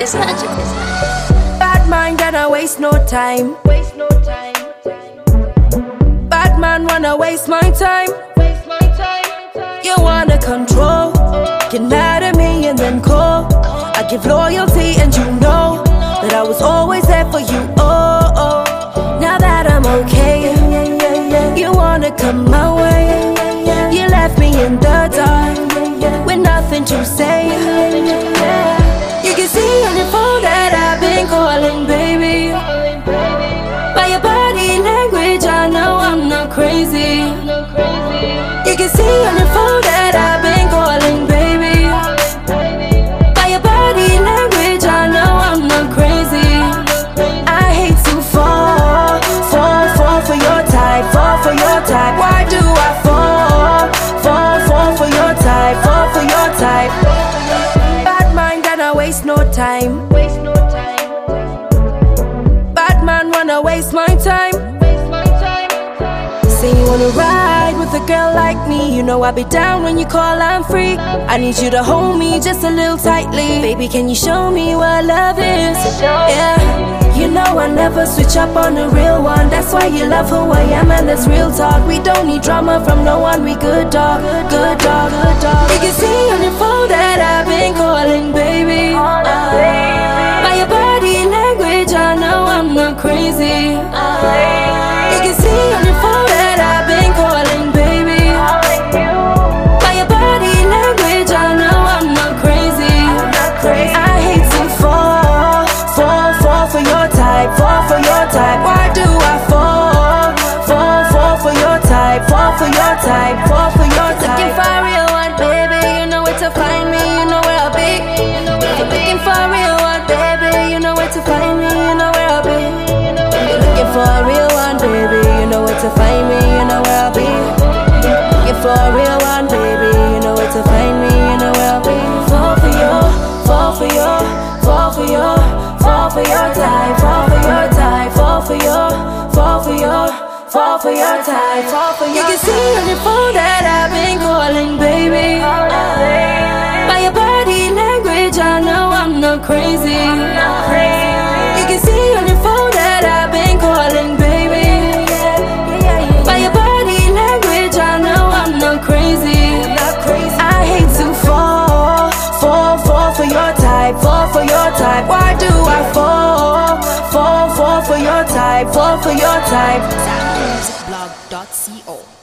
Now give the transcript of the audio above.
Bad mind and I waste no time. Bad man wanna waste my time. You wanna control, get mad at me and then call. I give loyalty and you know that I was always there for you. Oh, oh. Now that I'm okay, you wanna come my way. You left me in the dark with nothing to say. You can see on your phone that I've been calling, baby. By your body language, I know I'm not crazy. You can see on your phone that I've been calling, baby. By your body language, I know I'm not crazy. I hate to fall for your type, fall for your type. Why do I fall for your type, fall for your type? Bad mind and I waste no time. Bad man wanna waste my time. Say you wanna ride with a girl like me, you know I'll be down when you call, I'm free. I need you to hold me just a little tightly. Baby, can you show me what love is? Yeah, you know I never switch up on the real one. That's why you love who I am and that's real talk. We don't need drama from no one, we good dog, good dog, good dog. You can see on your phone that I've been calling, baby. By your body language, I know I'm not crazy. You can see on your phone that I've been calling, baby. By your body language, I know I'm not crazy. I hate to fall for your type, fall for your type. Why do I fall for your type, fall for your type, fall for your type? Looking for a real one, baby, you know where to find me, you know where I'll be. Looking for a real one, baby, you know where to find me, you know where I'll be. Looking for a real one, baby, you know where to find me, you know where I'll be. Looking for a real one, baby, you know where to find me, you know where I'll be. Fall for your, fall for your, fall for your, fall for your type, fall for your type, fall for your, fall for your, fall for your type, fall for your. You can see on your phone that I've been calling, baby. By your body language, I know I'm not crazy. You can see on your phone that I've been calling, baby. By your body language, I know I'm not crazy. I hate to fall for your type, fall for your type. Why do I fall for your type, fall for your type? Soundmusicblog.co